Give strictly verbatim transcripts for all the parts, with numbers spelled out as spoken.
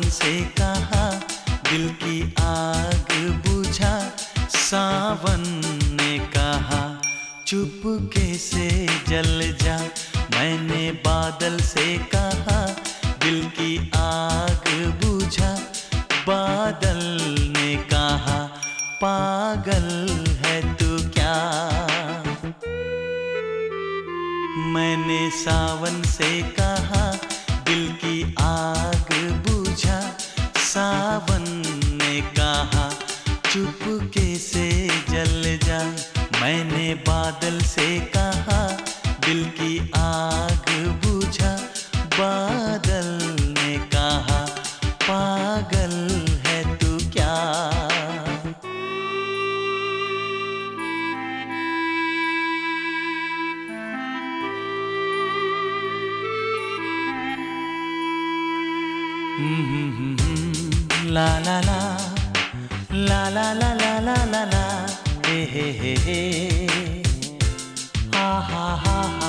से कहा दिल की आग बुझा, सावन ने कहा चुपके से जल जा। मैंने बादल से कहा दिल की आग बुझा, बादल ने कहा पागल है तू क्या। मैंने सावन से कहा दिल की आग बुझा, सावन ने कहा चुपके से जल जा। मैंने बादल से कहा दिल की आग बुझा, बादल ने कहा पागल है तू क्या। ला ला ला ला ला ला ला ला ला ला हे हे हे हे हा हा हा हा।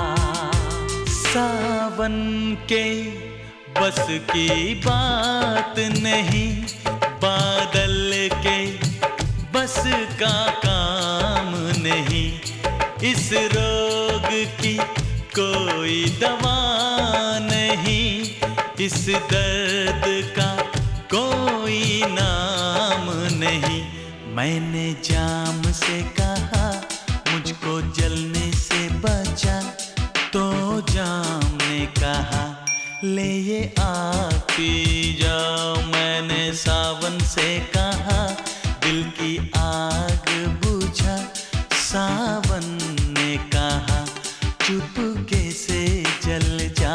सावन के बस की बात नहीं, बादल के बस का काम नहीं। इस रोग की कोई दवा नहीं, इस दर्द का कोई नाम नहीं। मैंने जाम से कहा मुझको जलने से बचा, तो जाम ने कहा ले ये आग पी जाओ। मैंने सावन से कहा दिल की आग बुझा, सावन ने कहा चुपके से जल जा।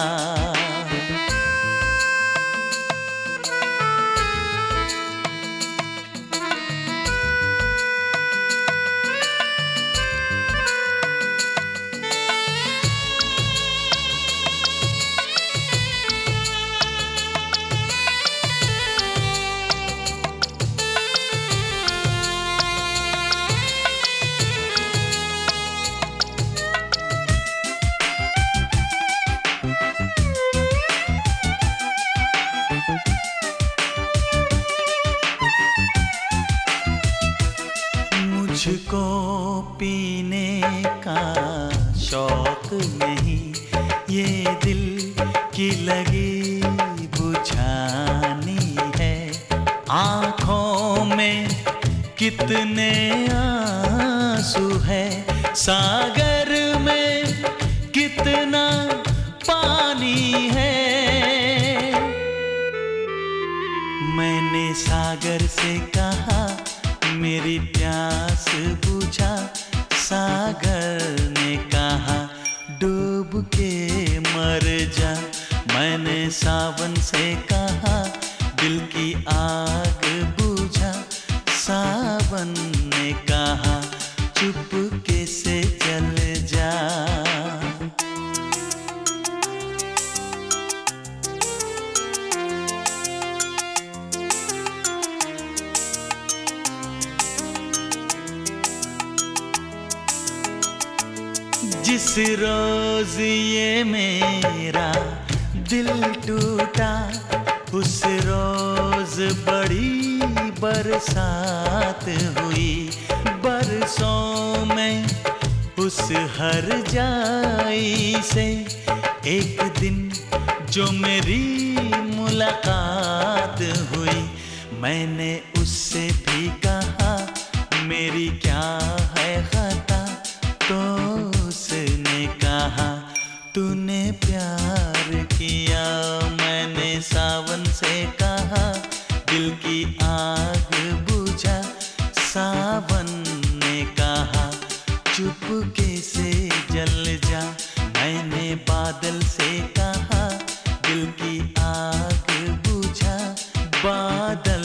मुझको पीने का शौक नहीं, ये दिल की लगी बुझानी है। आँखों में कितने आंसू है, सागर में कितना पानी है। मैंने सागर से कहा मेरी प्यास बुझा, सागर ने कहा डूब के मर जा। मैंने सावन से कहा दिल की आग बुझा, सावन ने कहा चुपके से जल जा। जिस रोज ये मेरा दिल टूटा, उस रोज बड़ी बरसात हुई। बरसों में उस हर जाई से एक दिन जो मेरी मुलाकात हुई। मैंने उससे भी कहा मेरी क्या है खता, तो उसने कहा तूने प्यार किया। मैंने सावन से कहा दिल की आग बुझा, सावन ने कहा चुपके से जल जा। मैंने बादल से कहा दिल की आग बुझा, बादल